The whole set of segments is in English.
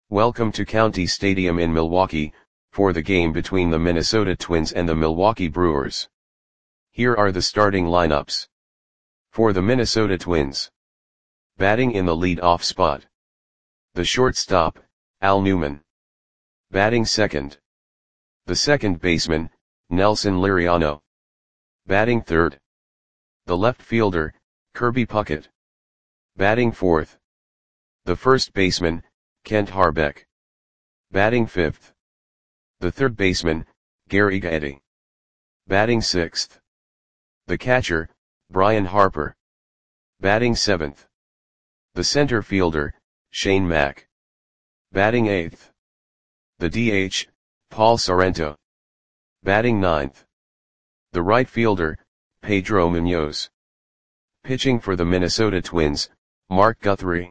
Welcome to County Stadium in Milwaukee, for the game between the Minnesota Twins and the Milwaukee Brewers. Here are the starting lineups. For the Minnesota Twins. Batting in the lead-off spot. The shortstop, Al Newman. Batting second. The second baseman, Nelson Liriano. Batting third. The left fielder, Kirby Puckett. Batting fourth. The first baseman, Kent Hrbek. Batting fifth. The third baseman, Gary Gaetti. Batting sixth. The catcher, Brian Harper. Batting seventh. The center fielder, Shane Mack. Batting eighth. The DH, Paul Sorrento. Batting ninth. The right fielder, Pedro Munoz. Pitching for the Minnesota Twins, Mark Guthrie.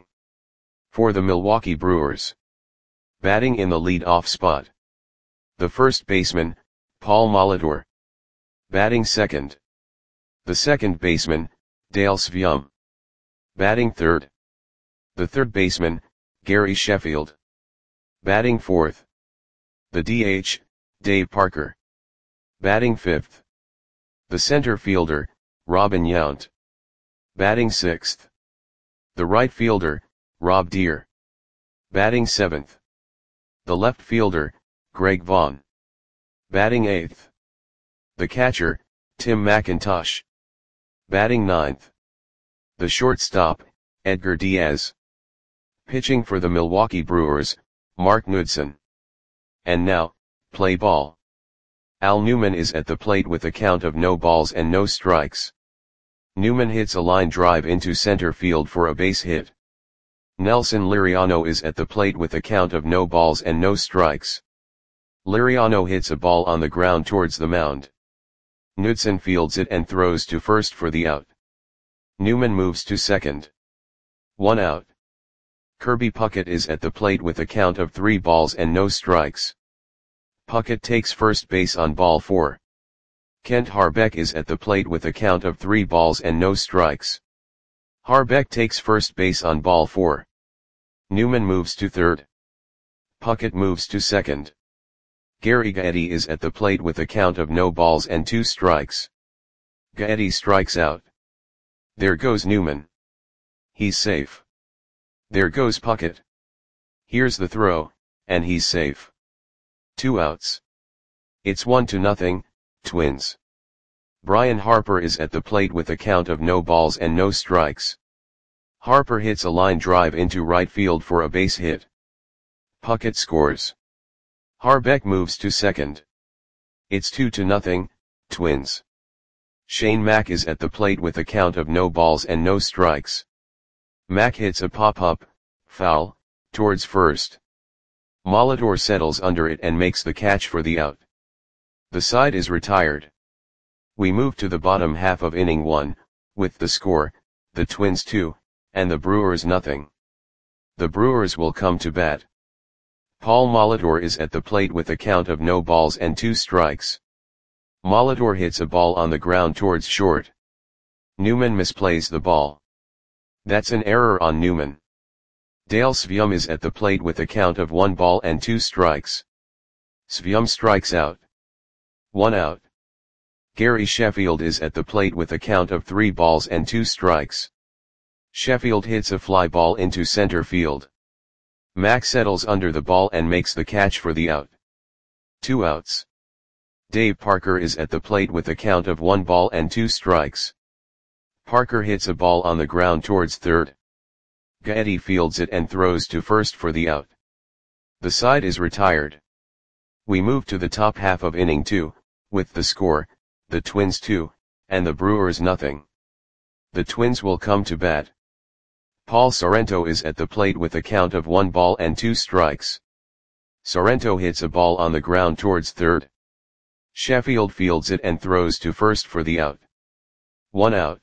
For the Milwaukee Brewers. Batting in the lead-off spot. The first baseman, Paul Molitor. Batting second. The second baseman, Dale Sveum. Batting third. The third baseman, Gary Sheffield. Batting fourth. The DH, Dave Parker. Batting fifth. The center fielder, Robin Yount. Batting sixth. The right fielder, Rob Deere. Batting seventh. The left fielder, Greg Vaughn. Batting eighth. The catcher, Tim McIntosh. Batting ninth. The shortstop, Edgar Diaz. Pitching for the Milwaukee Brewers, Mark Knudson. And now, play ball. Al Newman is at the plate with a count of no balls and no strikes. Newman hits a line drive into center field for a base hit. Nelson Liriano is at the plate with a count of no balls and no strikes. Liriano hits a ball on the ground towards the mound. Knudson fields it and throws to first for the out. Newman moves to second. 1 out. Kirby Puckett is at the plate with a count of 3 balls and no strikes. Puckett takes first base on ball 4. Kent Hrbek is at the plate with a count of 3 balls and no strikes. Hrbek takes first base on ball 4. Newman moves to third. Puckett moves to second. Gary Gaetti is at the plate with a count of no balls and 2 strikes. Gaetti strikes out. There goes Newman. He's safe. There goes Puckett. Here's the throw, and he's safe. 2 outs. It's 1-0, Twins. Brian Harper is at the plate with a count of no balls and no strikes. Harper hits a line drive into right field for a base hit. Puckett scores. Hrbek moves to second. It's 2-0, Twins. Shane Mack is at the plate with a count of no balls and no strikes. Mack hits a pop-up, foul, towards first. Molitor settles under it and makes the catch for the out. The side is retired. We move to the bottom half of inning 1, with the score, the Twins 2, and the Brewers 0. The Brewers will come to bat. Paul Molitor is at the plate with a count of no balls and 2 strikes. Molitor hits a ball on the ground towards short. Newman misplays the ball. That's an error on Newman. Dale Sveum is at the plate with a count of 1 ball and 2 strikes. Sveum strikes out. 1 out. Gary Sheffield is at the plate with a count of 3 balls and 2 strikes. Sheffield hits a fly ball into center field. Mack settles under the ball and makes the catch for the out. 2 outs. Dave Parker is at the plate with a count of 1 ball and 2 strikes. Parker hits a ball on the ground towards third. Gaetti fields it and throws to first for the out. The side is retired. We move to the top half of inning 2, with the score, the Twins 2, and the Brewers 0. The Twins will come to bat. Paul Sorrento is at the plate with a count of 1 ball and 2 strikes. Sorrento hits a ball on the ground towards third. Sheffield fields it and throws to first for the out. 1 out.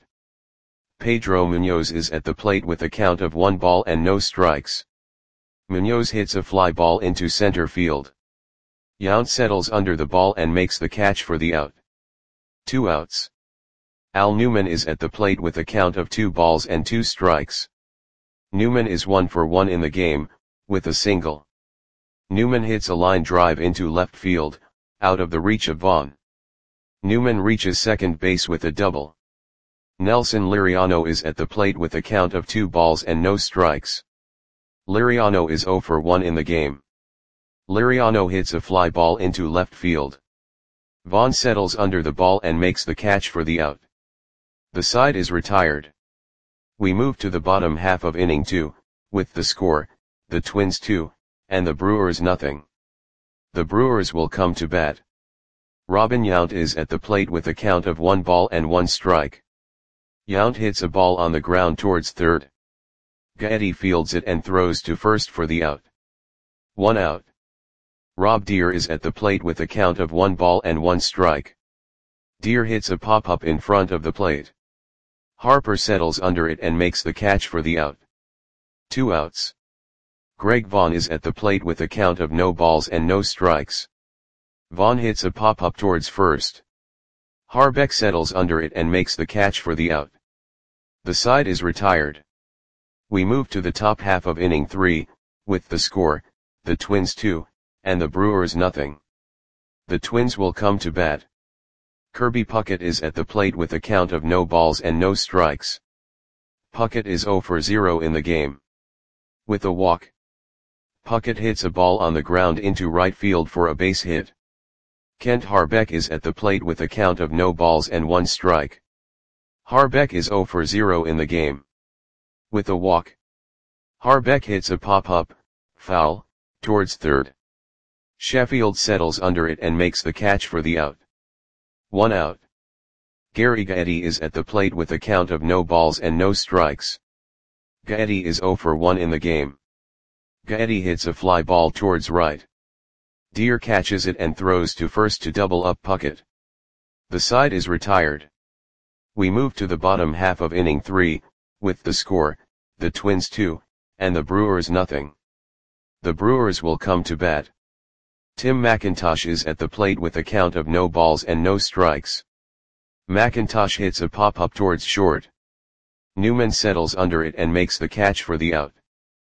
Pedro Munoz is at the plate with a count of 1 ball and no strikes. Munoz hits a fly ball into center field. Yount settles under the ball and makes the catch for the out. 2 outs. Al Newman is at the plate with a count of 2 balls and 2 strikes. Newman is 1 for 1 in the game, with a single. Newman hits a line drive into left field, out of the reach of Vaughn. Newman reaches second base with a double. Nelson Liriano is at the plate with a count of 2 balls and no strikes. Liriano is 0 for 1 in the game. Liriano hits a fly ball into left field. Vaughn settles under the ball and makes the catch for the out. The side is retired. We move to the bottom half of inning 2, with the score, the Twins 2, and the Brewers nothing. The Brewers will come to bat. Robin Yount is at the plate with a count of 1 ball and 1 strike. Yount hits a ball on the ground towards third. Gaetti fields it and throws to first for the out. 1 out. Rob Deer is at the plate with a count of 1 ball and 1 strike. Deer hits a pop-up in front of the plate. Harper settles under it and makes the catch for the out. 2 outs. Greg Vaughn is at the plate with a count of no balls and no strikes. Vaughn hits a pop-up towards first. Harbeck settles under it and makes the catch for the out. The side is retired. We move to the top half of inning 3, with the score, the Twins 2, and the Brewers nothing. The Twins will come to bat. Kirby Puckett is at the plate with a count of no balls and no strikes. Puckett is 0 for 0 in the game. With a walk, Puckett hits a ball on the ground into right field for a base hit. Kent Harbeck is at the plate with a count of no balls and 1 strike. Harbeck is 0 for 0 in the game. With a walk, Harbeck hits a pop-up, foul, towards third. Sheffield settles under it and makes the catch for the out. 1 out. Gary Gaetti is at the plate with a count of no balls and no strikes. Gaetti is 0 for 1 in the game. Gaetti hits a fly ball towards right. Deer catches it and throws to first to double up Puckett. The side is retired. We move to the bottom half of inning 3, with the score, the Twins 2, and the Brewers nothing. The Brewers will come to bat. Tim McIntosh is at the plate with a count of no balls and no strikes. McIntosh hits a pop-up towards short. Newman settles under it and makes the catch for the out.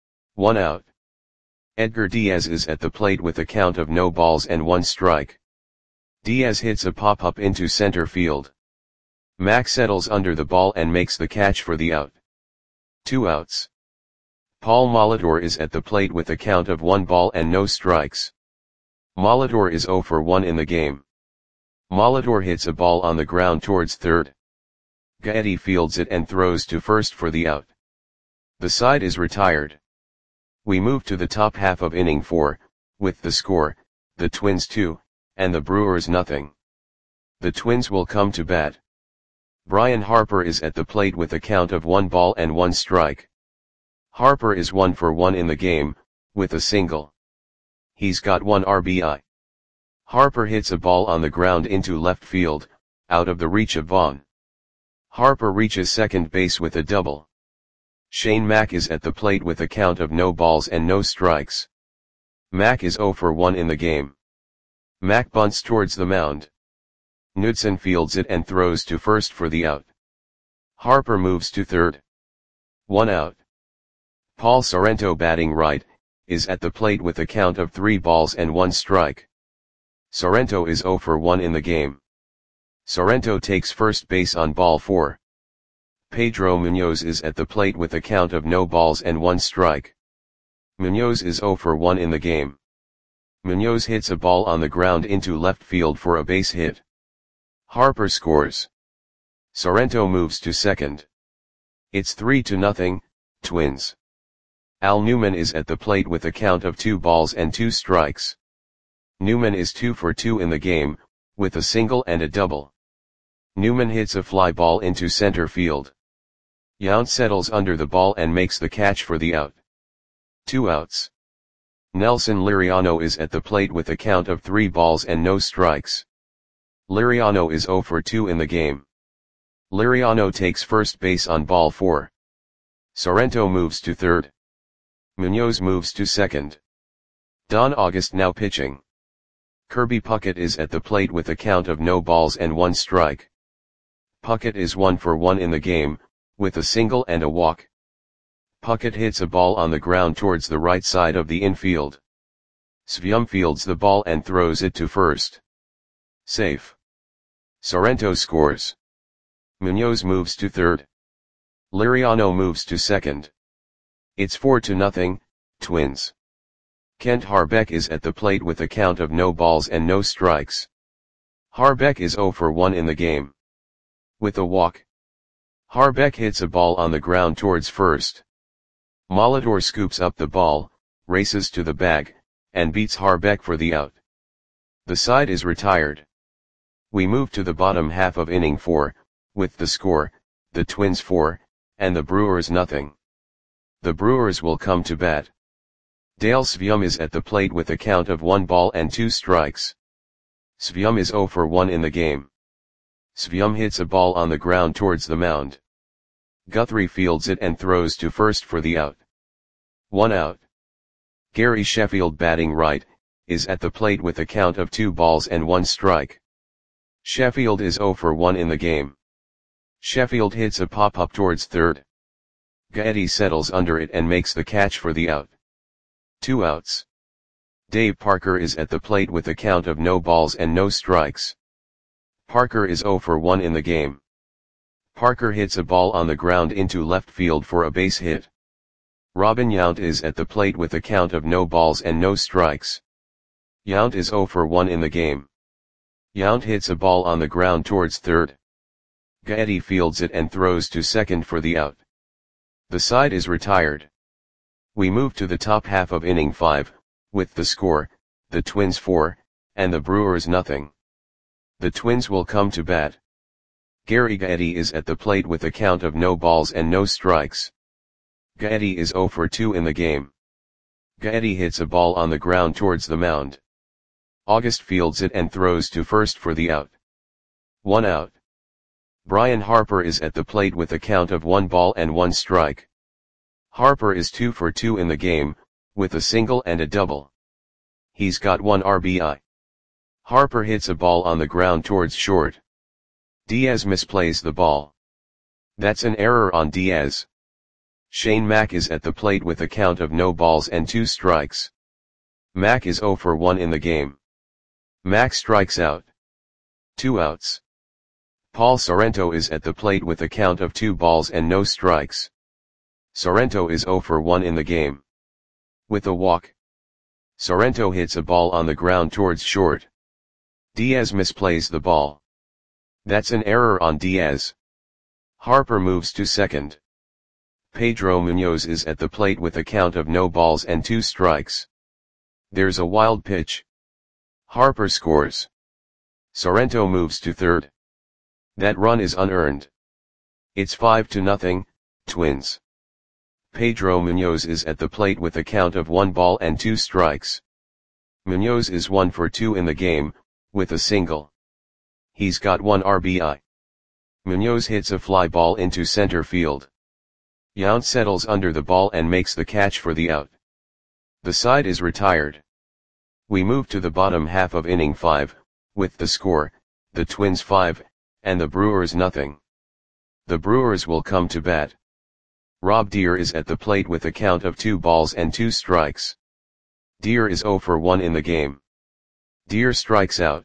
1 out. Edgar Diaz is at the plate with a count of no balls and 1 strike. Diaz hits a pop-up into center field. Mack settles under the ball and makes the catch for the out. 2 outs. Paul Molitor is at the plate with a count of 1 ball and no strikes. Molitor is 0 for 1 in the game. Molitor hits a ball on the ground towards third. Gaetti fields it and throws to first for the out. The side is retired. We move to the top half of inning 4, with the score, the Twins 2, and the Brewers nothing. The Twins will come to bat. Brian Harper is at the plate with a count of 1 ball and 1 strike. Harper is 1 for 1 in the game, with a single. He's got 1 RBI. Harper hits a ball on the ground into left field, out of the reach of Vaughn. Harper reaches second base with a double. Shane Mack is at the plate with a count of no balls and no strikes. Mack is 0 for 1 in the game. Mack bunts towards the mound. Knudsen fields it and throws to first for the out. Harper moves to third. 1 out. Paul Sorrento, batting right, is at the plate with a count of 3 balls and 1 strike. Sorrento is 0 for 1 in the game. Sorrento takes first base on ball 4. Pedro Munoz is at the plate with a count of no balls and 1 strike. Munoz is 0 for 1 in the game. Munoz hits a ball on the ground into left field for a base hit. Harper scores. Sorrento moves to second. It's 3-0, Twins. Al Newman is at the plate with a count of 2 balls and 2 strikes. Newman is 2 for 2 in the game, with a single and a double. Newman hits a fly ball into center field. Yount settles under the ball and makes the catch for the out. 2 outs. Nelson Liriano is at the plate with a count of 3 balls and no strikes. Liriano is 0 for 2 in the game. Liriano takes first base on ball 4. Sorrento moves to third. Munoz moves to second. Don August now pitching. Kirby Puckett is at the plate with a count of no balls and 1 strike. Puckett is 1 for 1 in the game, with a single and a walk. Puckett hits a ball on the ground towards the right side of the infield. Svyum fields the ball and throws it to first. Safe. Sorrento scores. Munoz moves to third. Liriano moves to second. It's 4-0, Twins. Kent Harbeck is at the plate with a count of no balls and no strikes. Harbeck is 0 for 1 in the game. With a walk. Harbeck hits a ball on the ground towards first. Molitor scoops up the ball, races to the bag, and beats Harbeck for the out. The side is retired. We move to the bottom half of inning 4, with the score, the Twins 4, and the Brewers nothing. The Brewers will come to bat. Dale Svyum is at the plate with a count of 1 ball and 2 strikes. Svyum is 0 for 1 in the game. Svyum hits a ball on the ground towards the mound. Guthrie fields it and throws to first for the out. 1 out. Gary Sheffield, batting right, is at the plate with a count of 2 balls and 1 strike. Sheffield is 0 for 1 in the game. Sheffield hits a pop-up towards third. Gaetti settles under it and makes the catch for the out. 2 outs. Dave Parker is at the plate with a count of no balls and no strikes. Parker is 0 for 1 in the game. Parker hits a ball on the ground into left field for a base hit. Robin Yount is at the plate with a count of no balls and no strikes. Yount is 0 for 1 in the game. Yount hits a ball on the ground towards third. Gaetti fields it and throws to second for the out. The side is retired. We move to the top half of inning 5, with the score, the Twins 4, and the Brewers nothing. The Twins will come to bat. Gary Gaetti is at the plate with a count of no balls and no strikes. Gaetti is 0 for 2 in the game. Gaetti hits a ball on the ground towards the mound. August fields it and throws to first for the out. 1 out. Brian Harper is at the plate with a count of 1 ball and 1 strike. Harper is 2 for 2 in the game, with a single and a double. He's got 1 RBI. Harper hits a ball on the ground towards short. Diaz misplays the ball. That's an error on Diaz. Shane Mack is at the plate with a count of no balls and 2 strikes. Mack is 0 for 1 in the game. Mack strikes out. 2 outs. Paul Sorrento is at the plate with a count of 2 balls and no strikes. Sorrento is 0 for 1 in the game. With a walk. Sorrento hits a ball on the ground towards short. Diaz misplays the ball. That's an error on Diaz. Harper moves to second. Pedro Munoz is at the plate with a count of no balls and 2 strikes. There's a wild pitch. Harper scores. Sorrento moves to third. That run is unearned. It's 5-0, Twins. Pedro Munoz is at the plate with a count of 1 ball and 2 strikes. Munoz is 1 for 2 in the game, with a single. He's got 1 RBI. Munoz hits a fly ball into center field. Yount settles under the ball and makes the catch for the out. The side is retired. We move to the bottom half of inning 5, with the score, the Twins 5, and the Brewers nothing. The Brewers will come to bat. Rob Deer is at the plate with a count of 2 balls and 2 strikes. Deer is 0 for 1 in the game. Deer strikes out.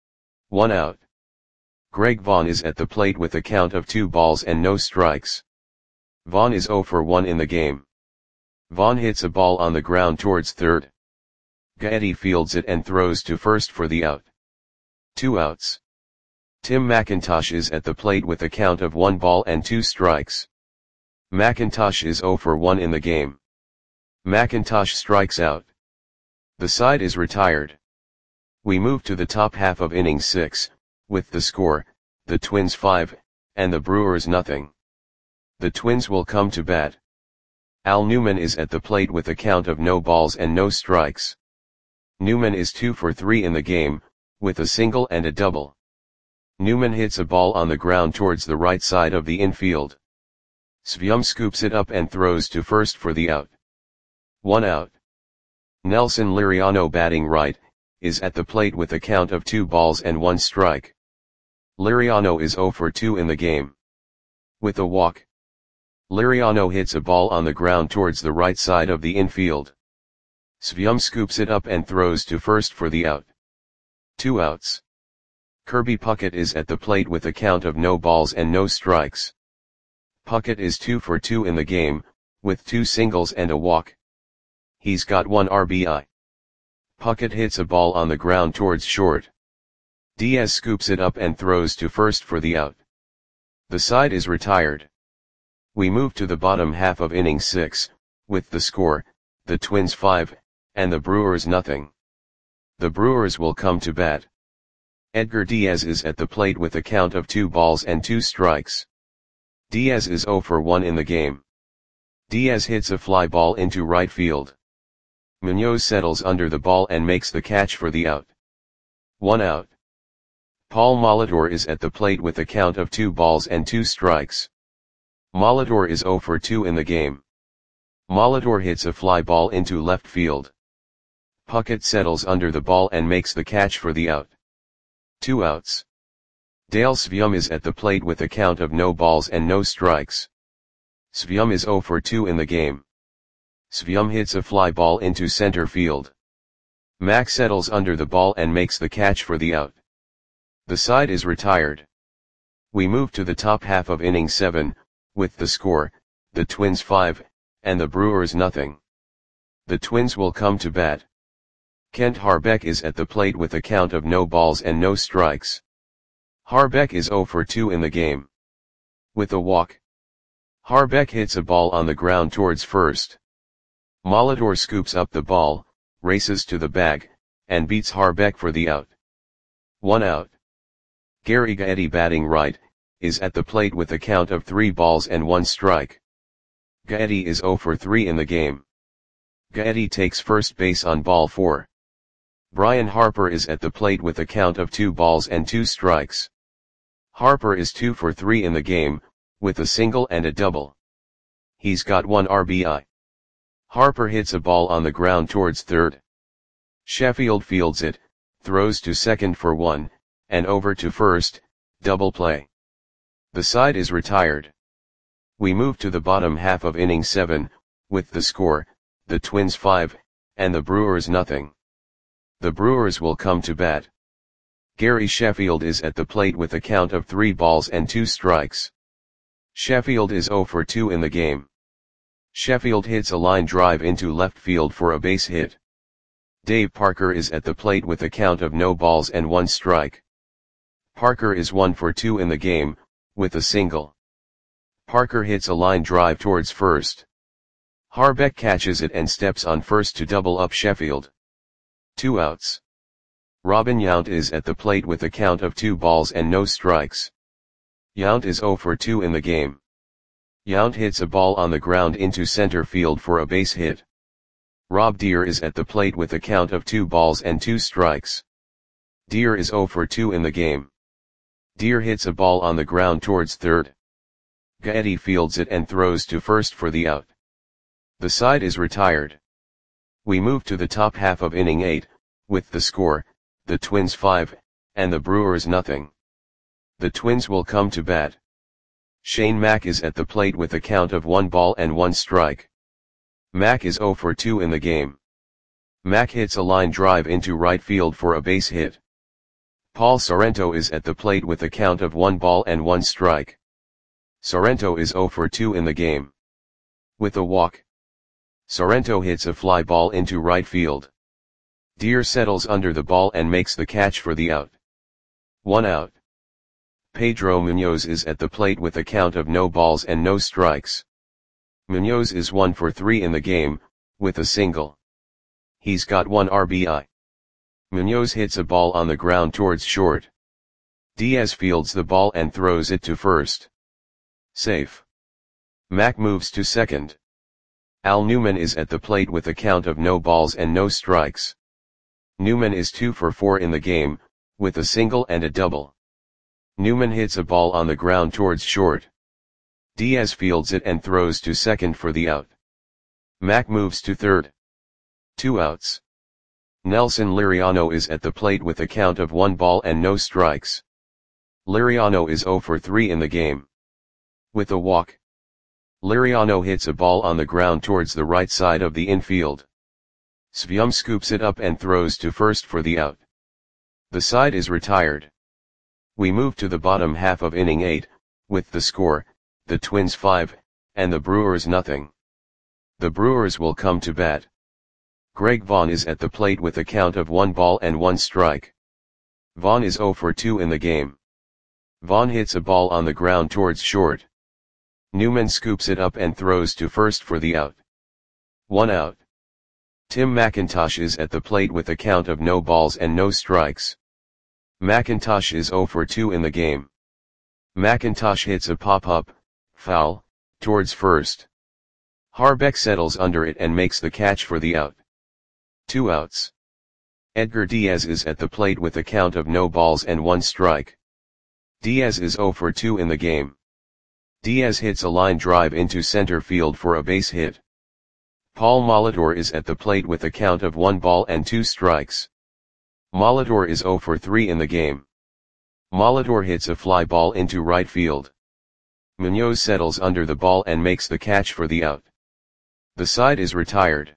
1 out. Greg Vaughn is at the plate with a count of 2 balls and no strikes. Vaughn is 0 for 1 in the game. Vaughn hits a ball on the ground towards third. Gaetti fields it and throws to first for the out. 2 outs. Tim McIntosh is at the plate with a count of 1 ball and 2 strikes. McIntosh is 0 for 1 in the game. McIntosh strikes out. The side is retired. We move to the top half of inning 6, with the score, the Twins 5, and the Brewers nothing. The Twins will come to bat. Al Newman is at the plate with a count of no balls and no strikes. Newman is 2 for 3 in the game, with a single and a double. Newman hits a ball on the ground towards the right side of the infield. Svyum scoops it up and throws to first for the out. 1 out. Nelson Liriano, batting right, is at the plate with a count of 2 balls and 1 strike. Liriano is 0 for 2 in the game. With a walk. Liriano hits a ball on the ground towards the right side of the infield. Svyum scoops it up and throws to first for the out. 2 outs. Kirby Puckett is at the plate with a count of no balls and no strikes. Puckett is 2 for 2 in the game, with 2 singles and a walk. He's got 1 RBI. Puckett hits a ball on the ground towards short. Diaz scoops it up and throws to first for the out. The side is retired. We move to the bottom half of inning 6, with the score, the Twins 5, and the Brewers nothing. The Brewers will come to bat. Edgar Diaz is at the plate with a count of 2 balls and 2 strikes. Diaz is 0 for 1 in the game. Diaz hits a fly ball into right field. Munoz settles under the ball and makes the catch for the out. 1 out. Paul Molitor is at the plate with a count of 2 balls and 2 strikes. Molitor is 0 for 2 in the game. Molitor hits a fly ball into left field. Puckett settles under the ball and makes the catch for the out. 2 outs. Dale Svyum is at the plate with a count of no balls and no strikes. Svyum is 0 for 2 in the game. Svyum hits a fly ball into center field. Mack settles under the ball and makes the catch for the out. The side is retired. We move to the top half of inning 7, with the score, the Twins 5, and the Brewers nothing. The Twins will come to bat. Kent Harbeck is at the plate with a count of no balls and no strikes. Harbeck is 0 for 2 in the game. With a walk. Harbeck hits a ball on the ground towards first. Molitor scoops up the ball, races to the bag, and beats Harbeck for the out. 1 out. Gary Gaetti, batting right, is at the plate with a count of 3 balls and 1 strike. Gaetti is 0 for 3 in the game. Gaetti takes first base on ball 4. Brian Harper is at the plate with a count of 2 balls and 2 strikes. Harper is 2 for 3 in the game, with a single and a double. He's got 1 RBI. Harper hits a ball on the ground towards third. Sheffield fields it, throws to second for 1, and over to first, double play. The side is retired. We move to the bottom half of inning 7, with the score, the Twins 5, and the Brewers nothing. The Brewers will come to bat. Gary Sheffield is at the plate with a count of 3 balls and 2 strikes. Sheffield is 0 for 2 in the game. Sheffield hits a line drive into left field for a base hit. Dave Parker is at the plate with a count of no balls and 1 strike. Parker is 1 for 2 in the game, with a single. Parker hits a line drive towards first. Harbeck catches it and steps on first to double up Sheffield. 2 outs. Robin Yount is at the plate with a count of 2 balls and no strikes. Yount is 0 for 2 in the game. Yount hits a ball on the ground into center field for a base hit. Rob Deer is at the plate with a count of 2 balls and 2 strikes. Deer is 0 for 2 in the game. Deer hits a ball on the ground towards third. Gaetti fields it and throws to first for the out. The side is retired. We move to the top half of inning 8, with the score, the Twins 5, and the Brewers nothing. The Twins will come to bat. Shane Mack is at the plate with a count of 1 ball and 1 strike. Mack is 0 for 2 in the game. Mack hits a line drive into right field for a base hit. Paul Sorrento is at the plate with a count of 1 ball and 1 strike. Sorrento is 0 for 2 in the game. With a walk. Sorrento hits a fly ball into right field. Deer settles under the ball and makes the catch for the out. 1 out. Pedro Munoz is at the plate with a count of no balls and no strikes. Munoz is 1 for 3 in the game, with a single. He's got 1 RBI. Munoz hits a ball on the ground towards short. Diaz fields the ball and throws it to first. Safe. Mack moves to second. Al Newman is at the plate with a count of no balls and no strikes. Newman is 2 for 4 in the game, with a single and a double. Newman hits a ball on the ground towards short. Diaz fields it and throws to second for the out. Mack moves to third. 2 outs. Nelson Liriano is at the plate with a count of 1 ball and no strikes. Liriano is 0 for 3 in the game. With a walk. Liriano hits a ball on the ground towards the right side of the infield. Svyum scoops it up and throws to first for the out. The side is retired. We move to the bottom half of inning 8, with the score, the Twins 5, and the Brewers nothing. The Brewers will come to bat. Greg Vaughn is at the plate with a count of 1 ball and 1 strike. Vaughn is 0 for 2 in the game. Vaughn hits a ball on the ground towards short. Newman scoops it up and throws to first for the out. 1 out. Tim McIntosh is at the plate with a count of no balls and no strikes. McIntosh is 0 for 2 in the game. McIntosh hits a pop-up, foul, towards first. Harbeck settles under it and makes the catch for the out. 2 outs. Edgar Diaz is at the plate with a count of no balls and 1 strike. Diaz is 0 for 2 in the game. Diaz hits a line drive into center field for a base hit. Paul Molitor is at the plate with a count of 1 ball and 2 strikes. Molitor is 0 for 3 in the game. Molitor hits a fly ball into right field. Munoz settles under the ball and makes the catch for the out. The side is retired.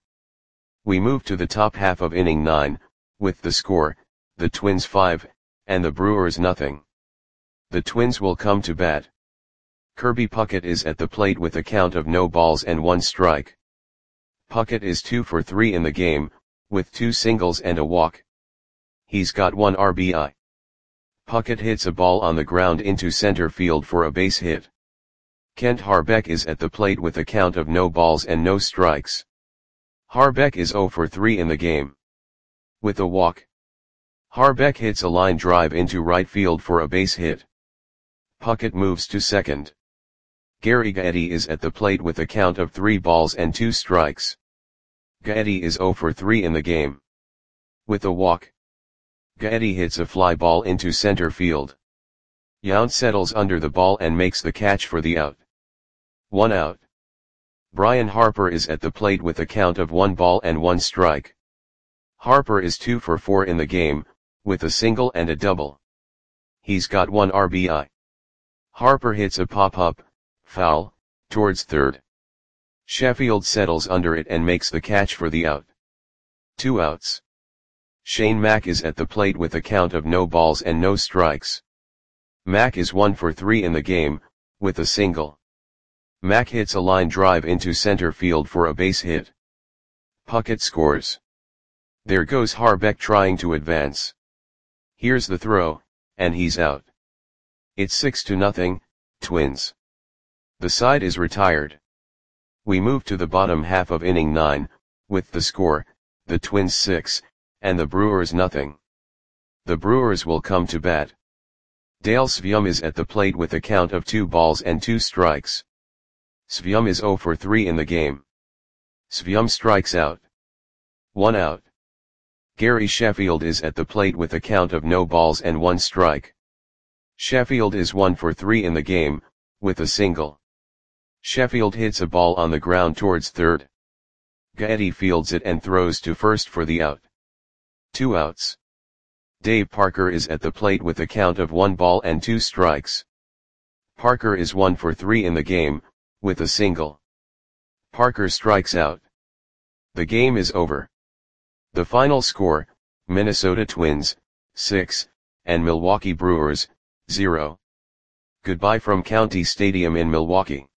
We move to the top half of inning 9, with the score, the Twins 5, and the Brewers nothing. The Twins will come to bat. Kirby Puckett is at the plate with a count of no balls and 1 strike. Puckett is 2 for 3 in the game, with 2 singles and a walk. He's got 1 RBI. Puckett hits a ball on the ground into center field for a base hit. Kent Harbeck is at the plate with a count of no balls and no strikes. Harbeck is 0 for 3 in the game. With a walk. Harbeck hits a line drive into right field for a base hit. Puckett moves to second. Gary Gaetti is at the plate with a count of 3 balls and 2 strikes. Gaetti is 0 for 3 in the game. With a walk. Gaetti hits a fly ball into center field. Yount settles under the ball and makes the catch for the out. 1 out. Brian Harper is at the plate with a count of 1 ball and 1 strike. Harper is 2 for 4 in the game, with a single and a double. He's got 1 RBI. Harper hits a pop-up, foul, towards third. Sheffield settles under it and makes the catch for the out. 2 outs. Shane Mack is at the plate with a count of no balls and no strikes. Mack is 1 for 3 in the game, with a single. Mack hits a line drive into center field for a base hit. Puckett scores. There goes Harbeck trying to advance. Here's the throw, and he's out. It's 6-0, Twins. The side is retired. We move to the bottom half of inning 9, with the score, the Twins 6, and the Brewers nothing. The Brewers will come to bat. Dale Svyum is at the plate with a count of 2 balls and 2 strikes. Svyum is 0 for 3 in the game. Svyum strikes out. 1 out. Gary Sheffield is at the plate with a count of no balls and 1 strike. Sheffield is 1 for 3 in the game, with a single. Sheffield hits a ball on the ground towards third. Gaetti fields it and throws to first for the out. 2 outs. Dave Parker is at the plate with a count of 1 ball and 2 strikes. Parker is 1 for 3 in the game, with a single. Parker strikes out. The game is over. The final score, Minnesota Twins, 6, and Milwaukee Brewers, 0. Goodbye from County Stadium in Milwaukee.